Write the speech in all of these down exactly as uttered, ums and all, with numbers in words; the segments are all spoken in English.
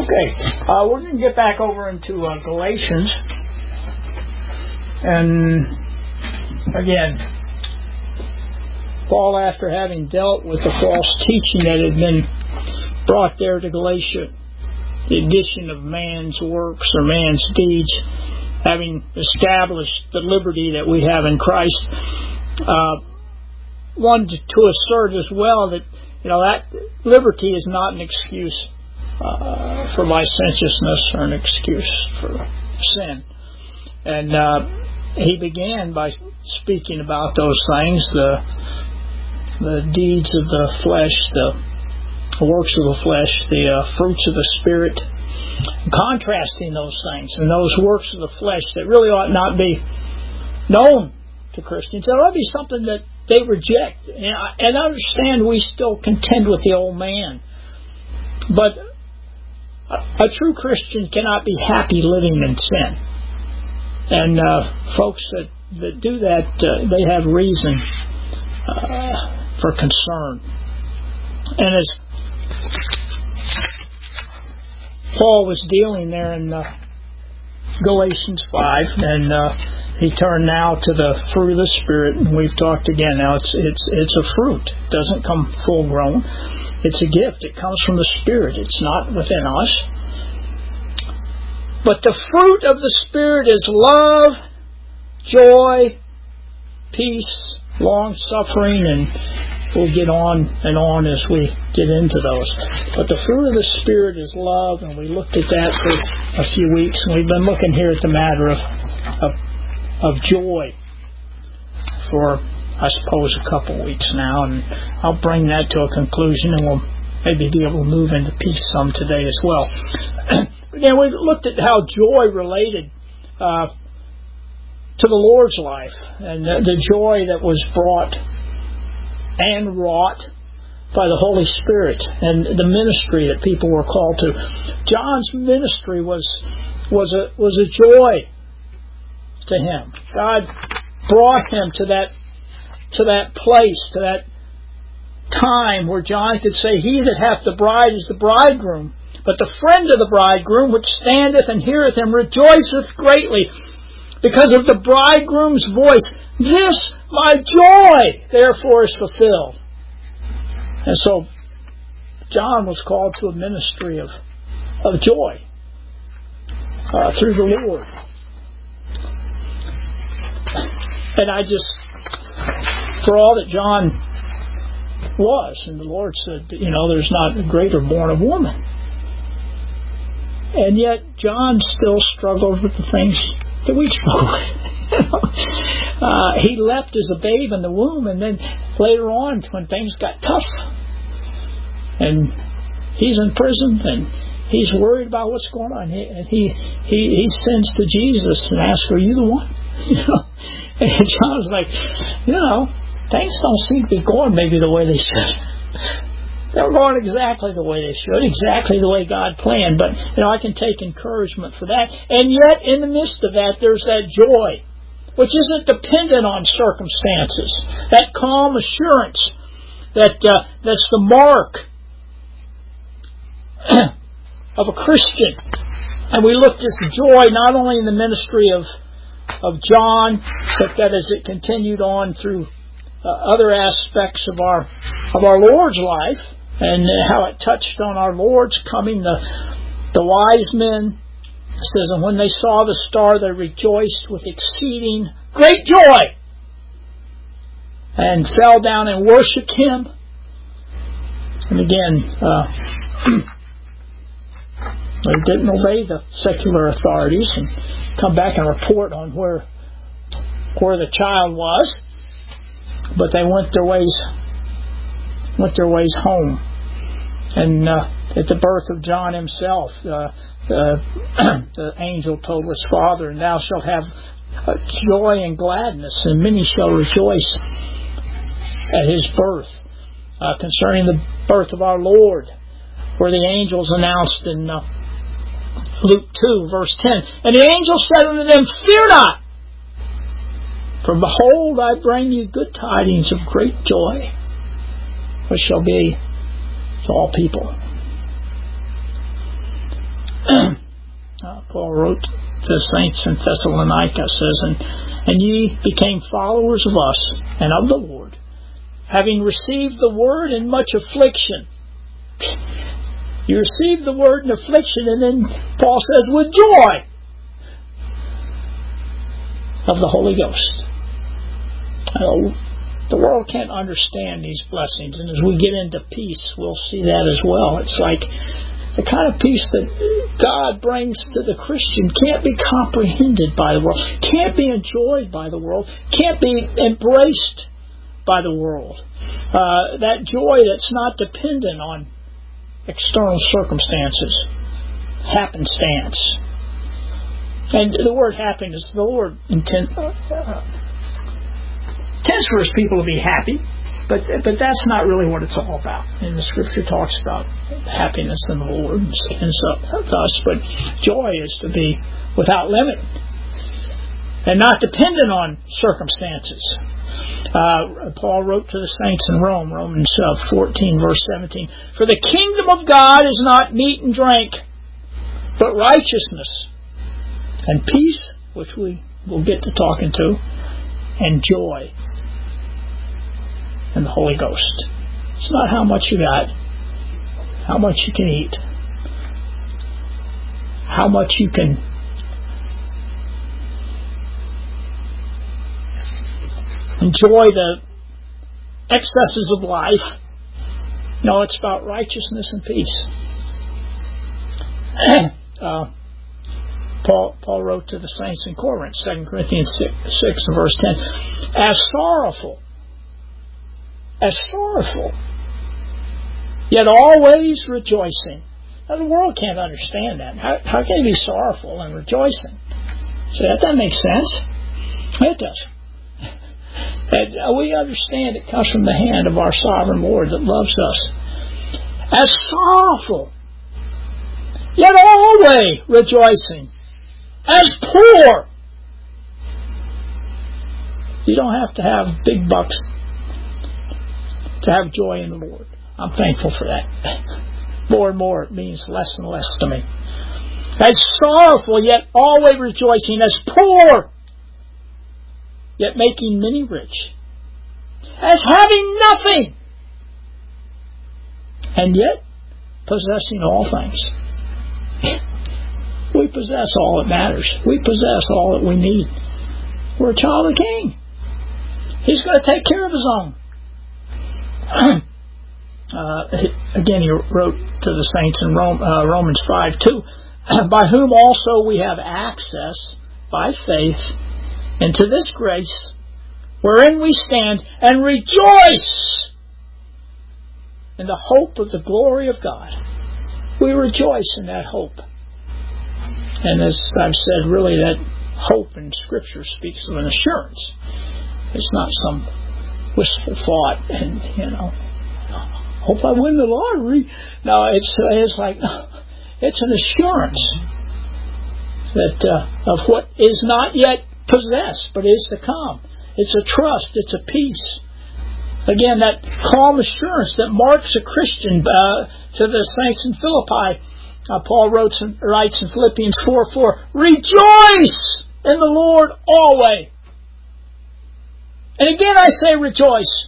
Okay, uh, we're going to get back over into uh, Galatians. And again, Paul, after having dealt with the false teaching that had been brought there to Galatia, the addition of man's works or man's deeds, having established the liberty that we have in Christ, uh, wanted to assert as well that, you know, that liberty is not an excuse uh, for licentiousness or an excuse for sin. And uh, he began by speaking about those things, the the deeds of the flesh, the works of the flesh, the uh, fruits of the Spirit, contrasting those things and those works of the flesh that really ought not be known to Christians. It ought to be something that they reject. And I, and I understand we still contend with the old man, but a, a true Christian cannot be happy living in sin. And uh, folks that, that do that, uh, they have reason uh, for concern. And as Paul was dealing there in uh, Galatians five, and uh, he turned now to the fruit of the Spirit, and we've talked again. Now it's it's it's a fruit. It doesn't come full grown. It's a gift. It comes from the Spirit. It's not within us. But the fruit of the Spirit is love, joy, peace, long-suffering, and we'll get on and on as we get into those. But the fruit of the Spirit is love, and we looked at that for a few weeks, and we've been looking here at the matter of of, of joy for, I suppose, a couple of weeks now, and I'll bring that to a conclusion, and we'll maybe be able to move into peace some today as well. Again, we looked at how joy related uh, to the Lord's life, and the, the joy that was brought and wrought by the Holy Spirit, and the ministry that people were called to. John's ministry was was a was a joy to him. God brought him to that to that place, to that time where John could say, "He that hath the bride is the bridegroom, but the friend of the bridegroom, which standeth and heareth him, rejoiceth greatly because of the bridegroom's voice. This my joy, therefore, is fulfilled." And so John was called to a ministry of, of joy uh, through the Lord. And I just, for all that John was, and the Lord said, you know, there's not a greater born of woman. And yet John still struggled with the things that we struggle with. uh, he leapt as a babe in the womb, and then later on, when things got tough, and he's in prison, and he's worried about what's going on, he he he, he sends to Jesus and asks, "Are you the one?" You know, and John's like, you know, things don't seem to be going maybe the way they should. They're going exactly the way they should, exactly the way God planned. But, you know, I can take encouragement for that. And yet, in the midst of that, there's that joy, which isn't dependent on circumstances. That calm assurance that uh, that's the mark of a Christian. And we looked at the joy not only in the ministry of of John, but that as it continued on through uh, other aspects of our of our Lord's life, and how it touched on our Lord's coming. The the wise men, it says, and when they saw the star, they rejoiced with exceeding great joy, and fell down and worshipped Him. And again, uh, they didn't obey the secular authorities and come back and report on where where the child was, but they went their ways went their ways home. And uh, at the birth of John himself, uh, uh, the angel told his father, "And thou shalt have uh, joy and gladness, and many shall rejoice at his birth." Uh, concerning the birth of our Lord, where the angels announced in uh, Luke two, verse ten, "And the angel said unto them, Fear not, for behold, I bring you good tidings of great joy, which shall be to all people." uh, Paul wrote to the saints in Thessalonica, says, and, and ye became followers of us and of the Lord, having received the word in much affliction. You received the word in affliction, and then Paul says, with joy of the Holy Ghost. Uh, the world can't understand these blessings, and as we get into peace, we'll see that as well. It's like the kind of peace that God brings to the Christian can't be comprehended by the world, can't be enjoyed by the world, can't be embraced by the world. Uh, that joy that's not dependent on external circumstances, happenstance. And the word happiness, the Lord intend, uh, intends for His people to be happy, but but that's not really what it's all about. And the Scripture talks about happiness in the Lord and so thus, but joy is to be without limit and not dependent on circumstances. Uh, Paul wrote to the saints in Rome, Romans uh, fourteen, verse seventeen, for the kingdom of God is not meat and drink, but righteousness and peace, which we will get to talking to, and joy in the Holy Ghost. It's not how much you got, how much you can eat, how much you can enjoy the excesses of life. No, it's about righteousness and peace. uh, Paul, Paul wrote to the saints in Corinth, Second Corinthians six, verse ten, as sorrowful, as sorrowful, yet always rejoicing. Now, the world can't understand that. How, how can you be sorrowful and rejoicing? See, that doesn't make sense. It does. And we understand it comes from the hand of our sovereign Lord that loves us. As sorrowful, yet always rejoicing. As poor. You don't have to have big bucks to have joy in the Lord. I'm thankful for that. More and more it means less and less to me. As sorrowful, yet always rejoicing. As poor, yet making many rich. As having nothing, and yet possessing all things. We possess all that matters. We possess all that we need. We're a child of the King. He's going to take care of His own. uh, again, he wrote to the saints in Rome, uh, Romans five two, by whom also we have access by faith into this grace wherein we stand and rejoice in the hope of the glory of God. We rejoice in that hope. And as I've said, really that hope in Scripture speaks of an assurance. It's not some wistful thought and, you know, hope I win the lottery. No, it's it's like, it's an assurance that uh, of what is not yet possessed, but is to come. It's a trust. It's a peace. Again, that calm assurance that marks a Christian. Uh, to the saints in Philippi, uh, Paul wrote in, writes in Philippians four four, rejoice in the Lord always. And again I say rejoice.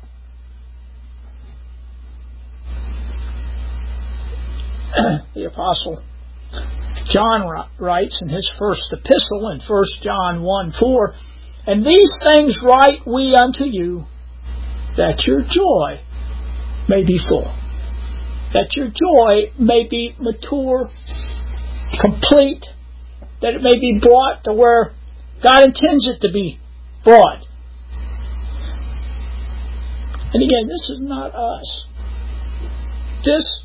The Apostle John writes in his first epistle in First John one four, and these things write we unto you, that your joy may be full. That your joy may be mature, complete, that it may be brought to where God intends it to be brought. And again, this is not us. This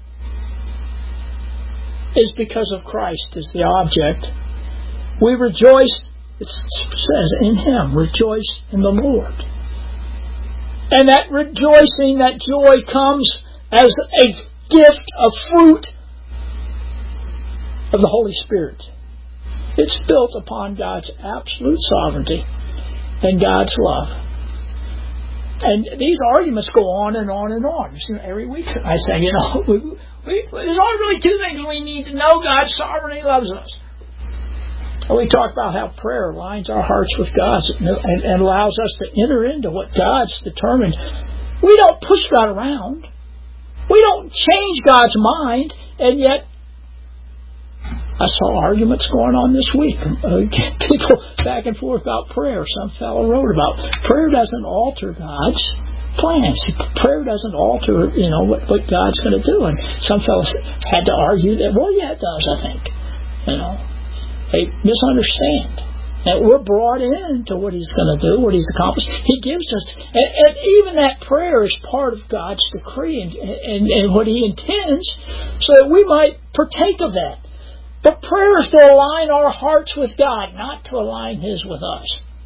is because of Christ as the object. We rejoice, it says, in Him. Rejoice in the Lord. And that rejoicing, that joy comes as a gift, a fruit of the Holy Spirit. It's built upon God's absolute sovereignty and God's love. And these arguments go on and on and on. You know, every week I say, you know, we, We, there's only really two things we need to know. God's sovereign, He loves us. We talk about how prayer aligns our hearts with God's and, and allows us to enter into what God's determined. We don't push God around. We don't change God's mind, and yet I saw arguments going on this week. Uh, people back and forth about prayer. Some fellow wrote about prayer doesn't alter God's plans. Prayer doesn't alter, you know, what, what God's going to do. And some fellows had to argue that, well, yeah, it does, I think. You know, they misunderstand. And we're brought into what He's going to do, what He's accomplished. He gives us, and, and even that prayer is part of God's decree and, and, and what He intends, so that we might partake of that. But prayer is to align our hearts with God, not to align His with us.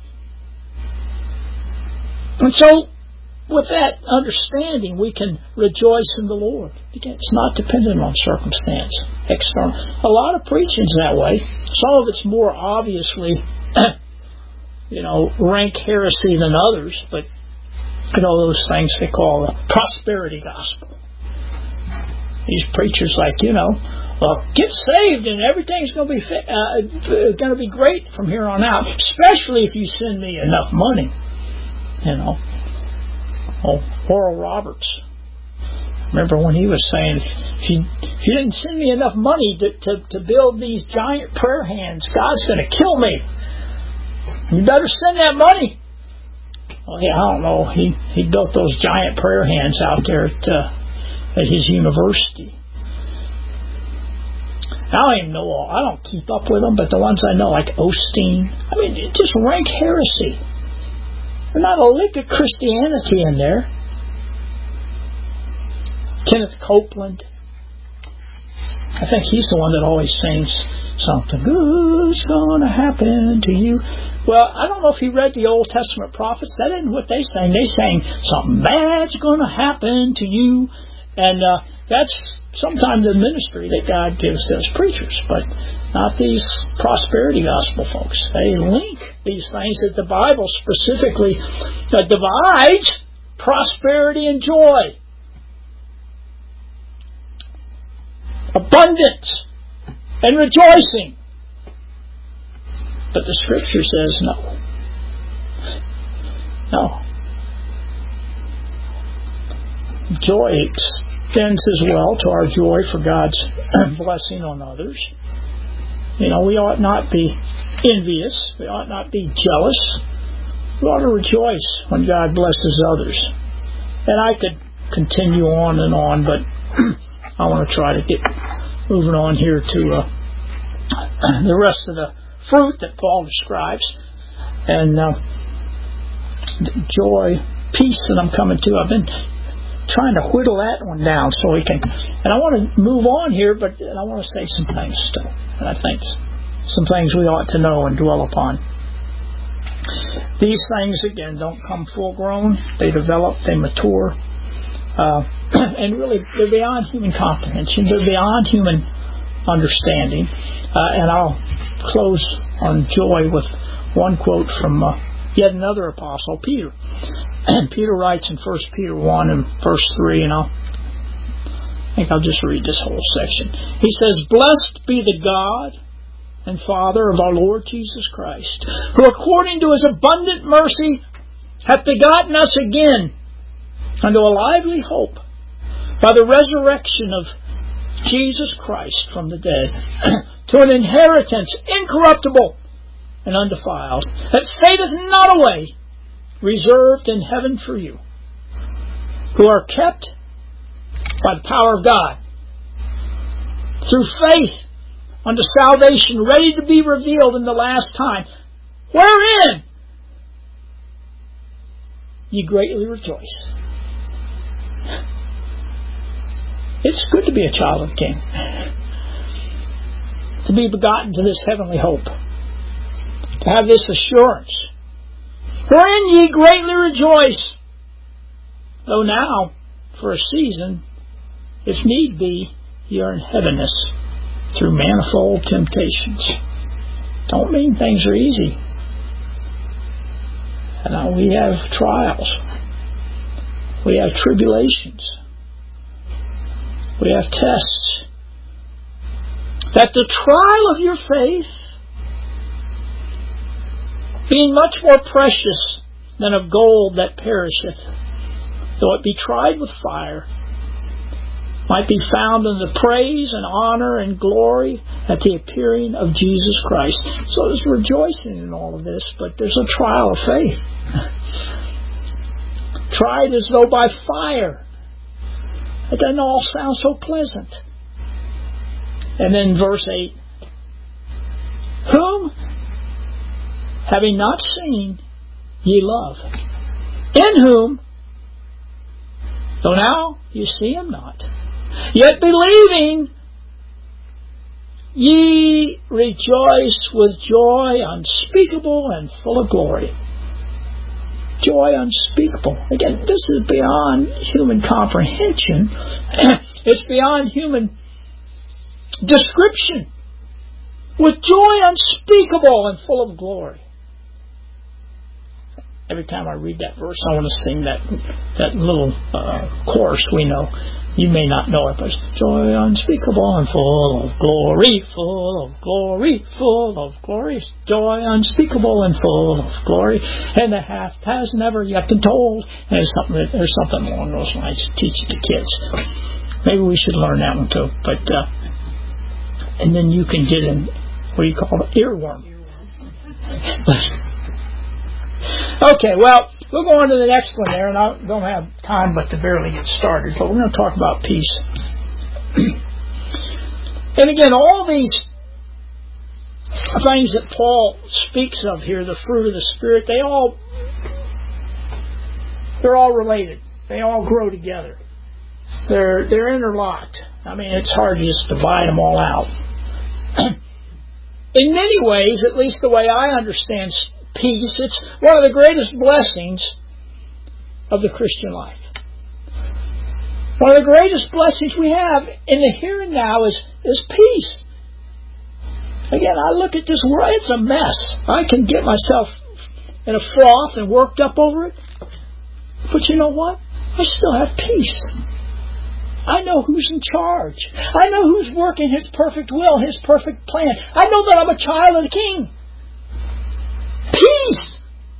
And so, with that understanding, we can rejoice in the Lord. Again, it's not dependent on circumstance, external. A lot of preaching's that way. Some of it's more obviously, you know, rank heresy than others, but you know those things they call the prosperity gospel. These preachers, like, you know, well, get saved and everything's going to be uh, going to be great from here on out. Especially if you send me enough money, you know. Oh, Oral Roberts. Remember when he was saying, if you, if you didn't send me enough money to, to, to build these giant prayer hands, God's going to kill me. You better send that money. Well, yeah, I don't know. He he built those giant prayer hands out there at, uh, at his university. I don't even know all. I don't keep up with them, but the ones I know, like Osteen, I mean, it's just rank heresy. There's not a lick of Christianity in there. Kenneth Copeland. I think he's the one that always sings something good's going to happen to you. Well, I don't know if he read the Old Testament prophets. That isn't what they sang. They sang something bad's going to happen to you. And uh, that's sometimes the ministry that God gives to us preachers, but not these prosperity gospel folks. They link these things that the Bible specifically uh, divides prosperity and joy, abundance and rejoicing. But the Scripture says no. No. Joy extends as well to our joy for God's blessing on others. You know, we ought not be envious. We ought not be jealous. We ought to rejoice when God blesses others. And I could continue on and on, but I want to try to get moving on here to uh, the rest of the fruit that Paul describes. And uh, joy, peace that I'm coming to. I've been trying to whittle that one down so we can, and I want to move on here, but I want to say some things still, and I think some things we ought to know and dwell upon. These things, again, don't come full grown. They develop, they mature, uh, and really they're beyond human comprehension. They're beyond human understanding. Uh, and I'll close on joy with one quote from uh, yet another apostle, Peter. And Peter writes in First Peter one and verse three, and I'll, I think I'll just read this whole section. He says, "Blessed be the God and Father of our Lord Jesus Christ, who according to His abundant mercy hath begotten us again unto a lively hope by the resurrection of Jesus Christ from the dead, to an inheritance incorruptible and undefiled, that fadeth not away, reserved in heaven for you, who are kept by the power of God through faith unto salvation, ready to be revealed in the last time, wherein ye greatly rejoice." It's good to be a child of the King, to be begotten to this heavenly hope, to have this assurance, wherein ye greatly rejoice, though now, for a season, if need be, ye are in heaviness through manifold temptations. Don't mean things are easy. And we have trials. We have tribulations. We have tests. That the trial of your faith, being much more precious than of gold that perisheth, though it be tried with fire, might be found in the praise and honor and glory at the appearing of Jesus Christ. So there's rejoicing in all of this, but there's a trial of faith. Tried as though by fire. It doesn't all sound so pleasant. And then verse eight. Whom, having not seen, ye love. In whom, though now you see him not, yet believing, ye rejoice with joy unspeakable and full of glory. Joy unspeakable. Again, this is beyond human comprehension. It's beyond human description. With joy unspeakable and full of glory. Every time I read that verse, I want to sing that that little uh, chorus we know. You may not know it, but it's joy unspeakable and full of glory, full of glory, full of glory, joy unspeakable and full of glory, and the half has never yet been told. And there's something that, there's something along those lines to teach the kids. Maybe we should learn that one too. But uh, and then you can get in what do you call it, earworm. Okay, well, we'll go on to the next one there, and I don't have time but to barely get started, but we're going to talk about peace. And again, all these things that Paul speaks of here, the fruit of the Spirit, they all, they're all related. They all grow together. They're, they're interlocked. I mean, it's hard to just divide them all out. In many ways, at least the way I understand peace, it's one of the greatest blessings of the Christian life. One of the greatest blessings we have in the here and now is, is peace. Again, I look at this world, it's a mess. I can get myself in a froth and worked up over it. But you know what? I still have peace. I know who's in charge. I know who's working His perfect will, His perfect plan. I know that I'm a child of the King. Peace!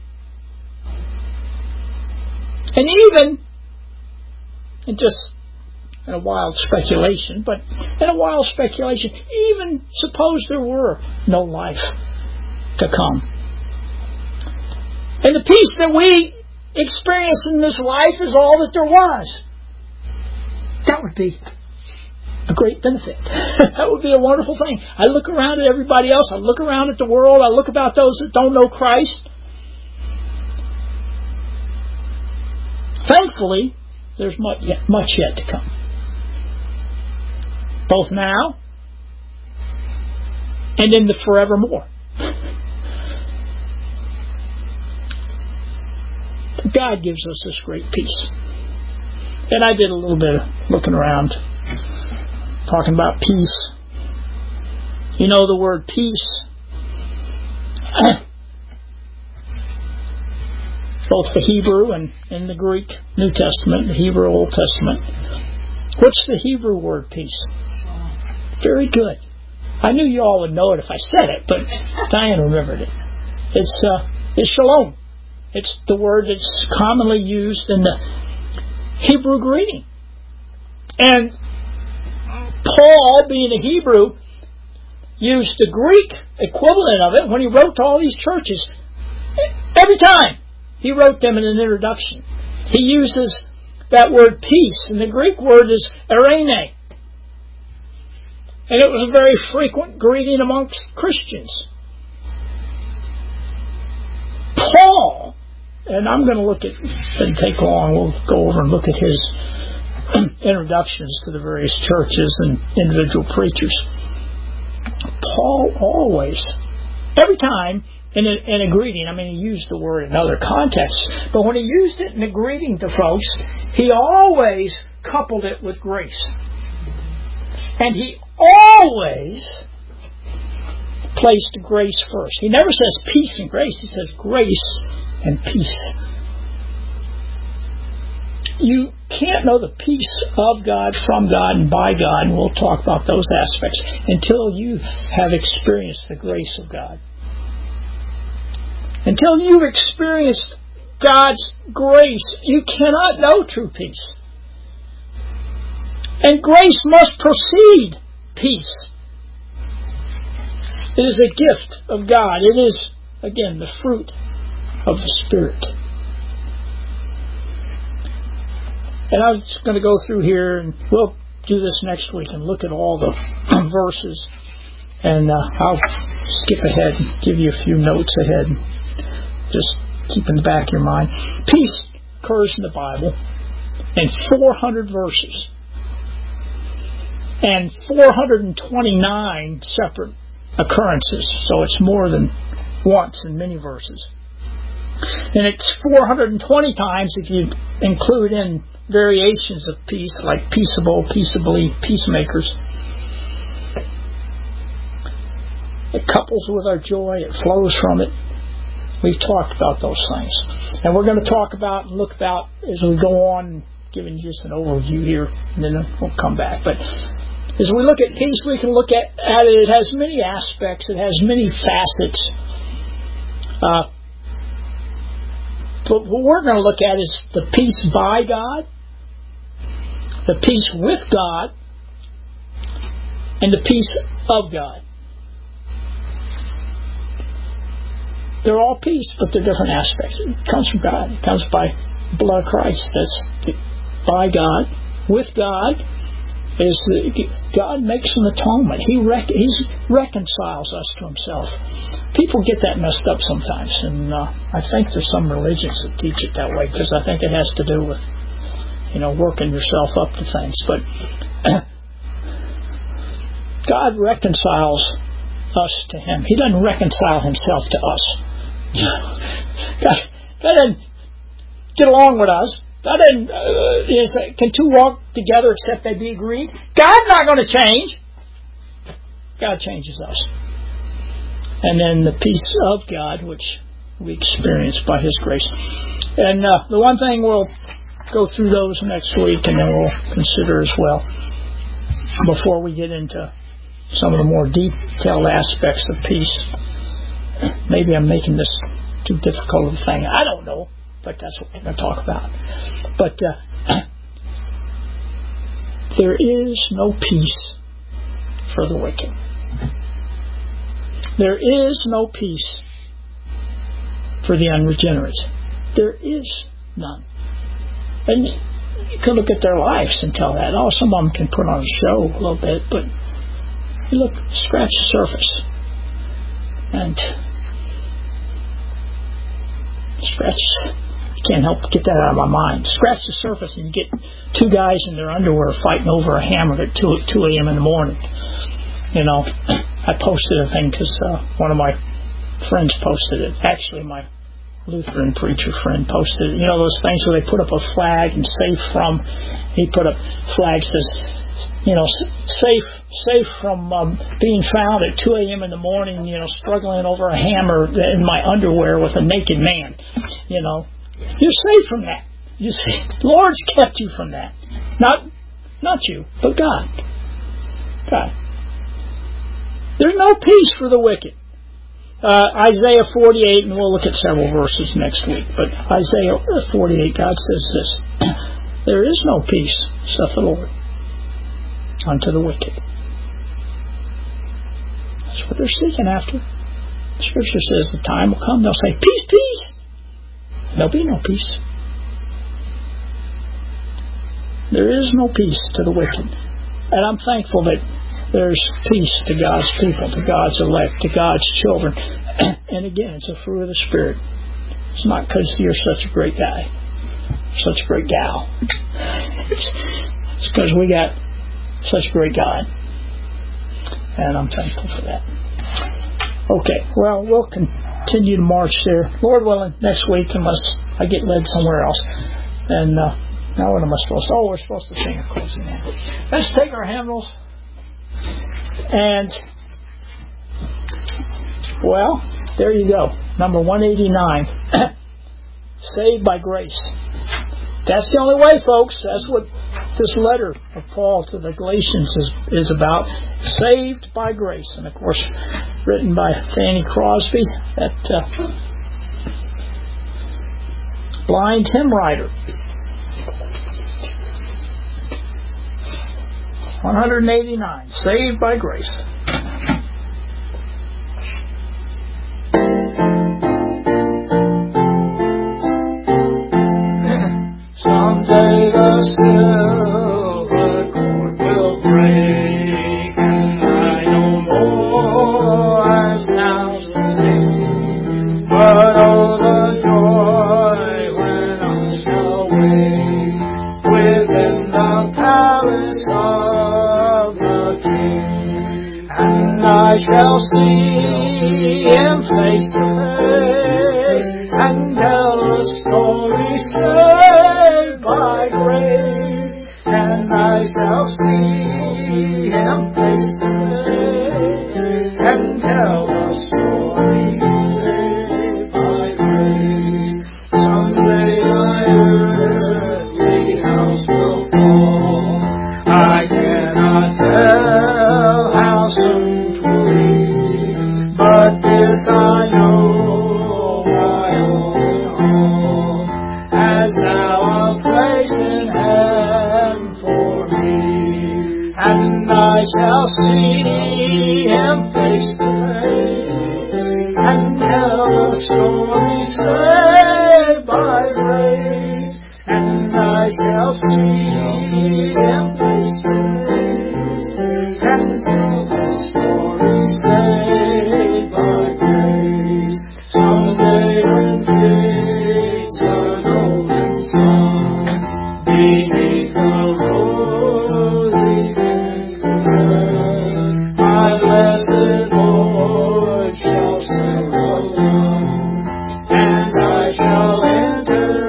And even, and just in a wild speculation, but in a wild speculation, even suppose there were no life to come. And the peace that we experience in this life is all that there was. That would be a great benefit. That would be a wonderful thing. I look around at everybody else. I look around at the world. I look about those that don't know Christ. Thankfully, there's much yet, much yet to come. Both now and in the forevermore. God gives us this great peace. And I did a little bit of looking around, talking about peace. You know the word peace. Both the Hebrew and, and the Greek New Testament, the Hebrew Old Testament. What's the Hebrew word peace? Very good. I knew you all would know it if I said it, but Diane remembered it. It's uh, it's shalom. It's the word that's commonly used in the Hebrew greeting. And Paul, being a Hebrew, used the Greek equivalent of it when he wrote to all these churches. Every time he wrote them in an introduction, he uses that word peace, and the Greek word is eirene. And it was a very frequent greeting amongst Christians. Paul, and I'm going to look at, it doesn't take long, we'll go over and look at his introductions to the various churches and individual preachers. Paul always, every time in a, in a greeting, I mean, he used the word in other contexts, but when he used it in a greeting to folks, he always coupled it with grace. And he always placed grace first. He never says peace and grace, he says grace and peace. you can't know the peace of God, from God, and by God, and we'll talk about those aspects, until you have experienced the grace of God. Until you've experienced God's grace, you cannot know true peace. And grace must precede peace. It is a gift of God. It is, again, the fruit of the Spirit. And I'm just going to go through here, and we'll do this next week and look at all the verses. And uh, I'll skip ahead and give you a few notes ahead. Just keep in the back of your mind. Peace occurs in the Bible in four hundred verses. And four hundred twenty-nine separate occurrences. So it's more than once in many verses. And it's four hundred twenty times if you include in variations of peace, like peaceable, peaceably, peacemakers. It couples with our joy. It flows from it. We've talked about those things. And we're going to talk about and look about as we go on, giving you just an overview here, and then we'll come back. But as we look at peace, we can look at, at it. It has many aspects. It has many facets. Uh, but what we're going to look at is the peace by God, the peace with God, and the peace of God. They're all peace, but they're different aspects. It comes from God. It comes by the blood of Christ. That's the, by God, with God. Is the, God makes an atonement. He rec- He's reconciles us to Himself. People get that messed up sometimes, and uh, I think there's some religions that teach it that way, because I think it has to do with, you know, working yourself up to things. But God reconciles us to Him. He doesn't reconcile Himself to us. God, God doesn't get along with us. God doesn't, uh, is, can two walk together except they be agreed? God's not going to change. God changes us. And then the peace of God, which we experience by His grace. And uh, the one thing we'll go through those next week, and then we'll consider as well, before we get into some of the more detailed aspects of peace. Maybe I'm making this too difficult of a thing. I don't know, but that's what we're going to talk about. But uh, there is no peace for the wicked. There is no peace for the unregenerate. There is none. And you can look at their lives and tell that. Oh, some of them can put on a show a little bit, but you look, scratch the surface. And scratch, I can't help but get that out of my mind. Scratch the surface and you get two guys in their underwear fighting over a hammer at two a.m. in the morning. You know, I posted a thing because uh, one of my friends posted it. Actually, my Lutheran preacher friend posted it. You know those things where they put up a flag and safe from, he put up flag says, you know, safe safe from um, being found at two a.m. in the morning, you know, struggling over a hammer in my underwear with a naked man. You know, you're safe from that. You see, the Lord's kept you from that. Not not you, but God. God. There's no peace for the wicked. Uh, Isaiah forty-eight, and we'll look at several verses next week, but Isaiah forty-eight, God says this, there is no peace, saith the Lord, unto the wicked. That's what they're seeking after. The Scripture says the time will come, they'll say, peace, peace. There'll be no peace. There is no peace to the wicked. And I'm thankful that there's peace to God's people, to God's elect, to God's children. And again, it's a fruit of the Spirit. It's not because you're such a great guy, such a great gal. It's because we got such a great God. And I'm thankful for that. Okay, well, we'll continue to march there, Lord willing, next week, unless I get led somewhere else. And uh, now what am I supposed to? Oh, we're supposed to sing a closing hymn. Let's take our hymnals. And, well, there you go. Number one eighty-nine. Saved by grace. That's the only way, folks. That's what this letter of Paul to the Galatians is, is about. Saved by grace. And, of course, written by Fanny Crosby, that uh, blind hymn writer. one eighty-nine. Saved by grace. Someday the silver cord will break, and I no more as now shall sing. But oh, the joy when I shall wake within the palace of the King, and I shall see Him face to face, and tell the story saved by grace, and I shall see Him face to face, and tell the story saved by grace. Someday my earthly house will fall, I cannot tell how soon 'twill be, but this I know, my all in all, has now a place in heaven for me, and I shall see Him face to face, and tell the story saved by grace, and I shall see Him face to face, and tell the story saved by grace. Someday when fades the golden sun beneath the rosy fingers, my blessed Lord shall settle down, and I shall enter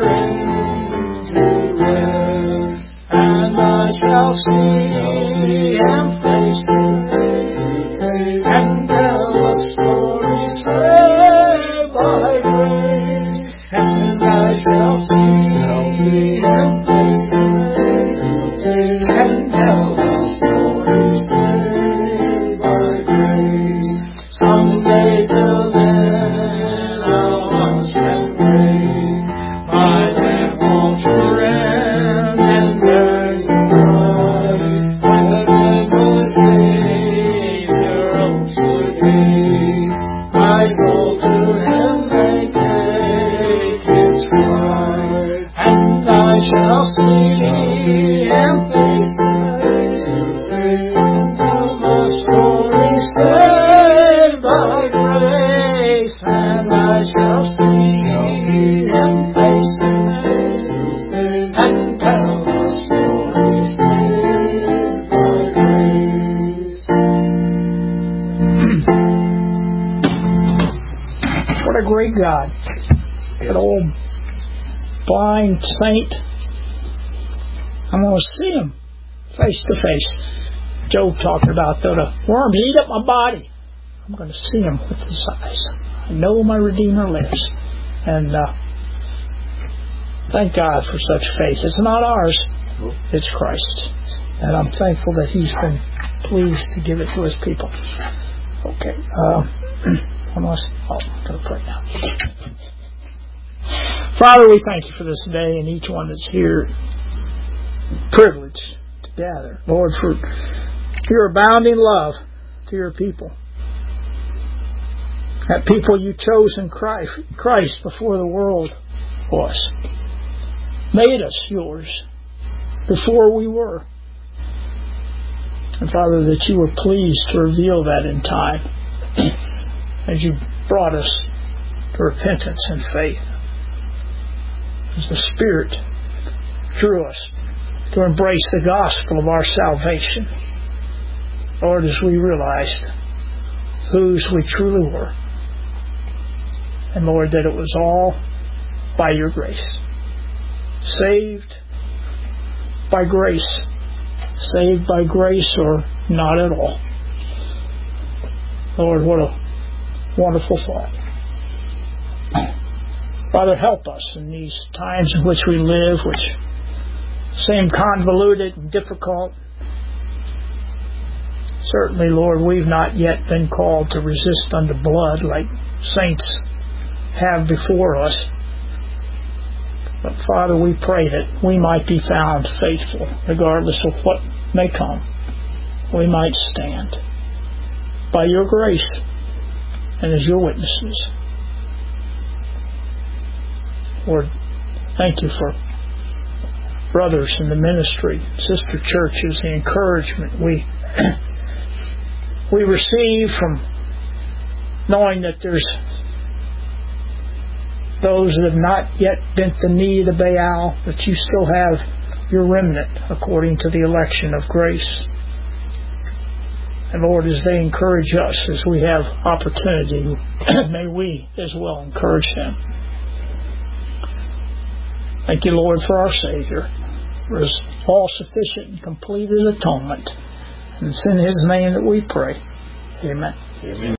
into rest, and I shall see Him face to face, and tell the story saved by grace, and I shall see Him face to face, and tell the story saved by grace. Someday till then I'll watch and pray, my lamp won't trend and burn bright, when the good Savior opes the gate, my soul to Him may take its flight, and I shall see Him face to face, and tell the story saved by grace, and I shall see Him face to face, and tell the story saved by grace. What a great God. That old blind saint. I'm going to see Him face to face. Job talking about, though the worms eat up my body, I'm going to see Him with His eyes. I know my Redeemer lives. And uh, thank God for such faith. It's not ours. It's Christ's. And I'm thankful that He's been pleased to give it to His people. Okay. Uh, almost, oh, I'm going to pray now. Father, we thank You for this day and each one that's here, privileged to gather. Lord, for Your abounding love to Your people. That people You chose in Christ, Christ before the world was. Made us Yours before we were. And Father, that You were pleased to reveal that in time as You brought us to repentance and faith. As the Spirit drew us to embrace the gospel of our salvation. Lord, as we realized whose we truly were. And Lord, that it was all by Your grace. Saved by grace. Saved by grace or not at all. Lord, what a wonderful thought. Father, help us in these times in which we live, which seem convoluted and difficult. Certainly, Lord, we've not yet been called to resist unto blood like saints have before us. But Father, we pray that we might be found faithful, regardless of what may come. We might stand by your grace and as your witnesses. Lord, thank you for brothers in the ministry, sister churches, the encouragement we we receive from knowing that there's those that have not yet bent the knee to Baal, that you still have your remnant according to the election of grace. And Lord, as they encourage us, as we have opportunity, may we as well encourage them. Thank you, Lord, for our Savior, for His all-sufficient and completed atonement. And it's in His name that we pray. Amen. Amen.